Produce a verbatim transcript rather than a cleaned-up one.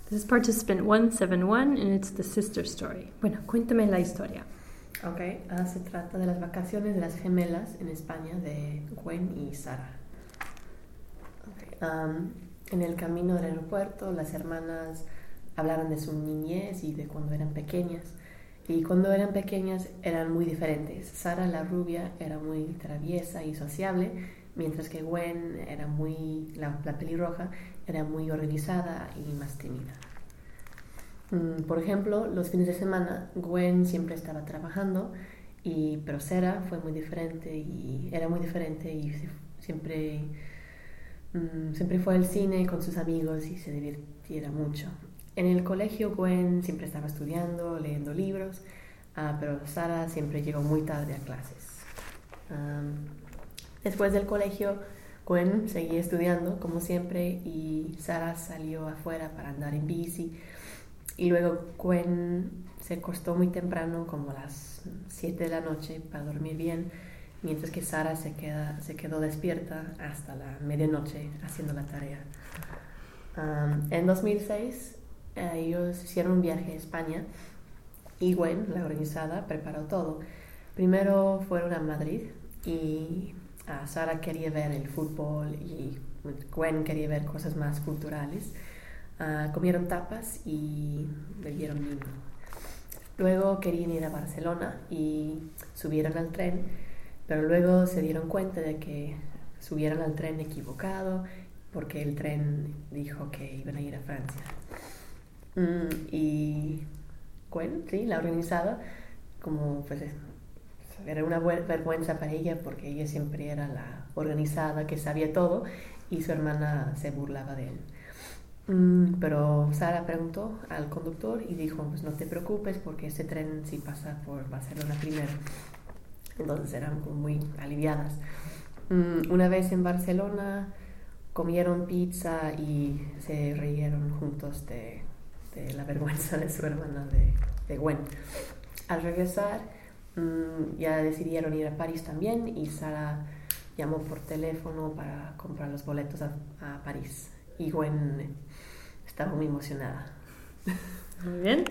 This is participant one seven one and it's the sister story. Bueno, cuéntame la historia. Ok, uh, se trata de las vacaciones de las gemelas en España de Gwen y Sara. Okay. Um, en el camino del aeropuerto, las hermanas hablaron de su niñez y de cuando eran pequeñas. Y cuando eran pequeñas eran muy diferentes. Sara, la rubia, era muy traviesa y sociable, mientras que Gwen era muy, la, la pelirroja, era muy organizada y más tímida. Mm, por ejemplo, los fines de semana, Gwen siempre estaba trabajando, y, pero Sara fue muy diferente y era muy diferente y siempre, mm, siempre fue al cine con sus amigos y se divirtiera mucho. En el colegio, Gwen siempre estaba estudiando, leyendo libros, uh, pero Sara siempre llegó muy tarde a clases. Um, después del colegio, Gwen seguía estudiando, como siempre, y Sara salió afuera para andar en bici. Y luego Gwen se acostó muy temprano, como a las siete de la noche, para dormir bien, mientras que Sara se, queda, se quedó despierta hasta la medianoche haciendo la tarea. Um, en dos mil seis, ellos hicieron un viaje a España y Gwen, la organizada, preparó todo. Primero fueron a Madrid y uh, Sara quería ver el fútbol y Gwen quería ver cosas más culturales. Uh, comieron tapas y bebieron vino. Luego querían ir a Barcelona y subieron al tren, pero luego se dieron cuenta de que subieron al tren equivocado porque el tren dijo que iban a ir a Francia. Mm, y Gwen, sí, la organizada, como pues era una vergüenza para ella porque ella siempre era la organizada que sabía todo y su hermana se burlaba de él. Mm, pero Sara preguntó al conductor y dijo, pues no te preocupes porque este tren sí pasa por Barcelona primero. Entonces eran muy aliviadas. Mm, una vez en Barcelona comieron pizza y se rieron juntos de, de la vergüenza de su hermana de, de Gwen. Al regresar, mmm, ya decidieron ir a París también y Sara llamó por teléfono para comprar los boletos a, a París. Y Gwen estaba muy emocionada. Muy bien.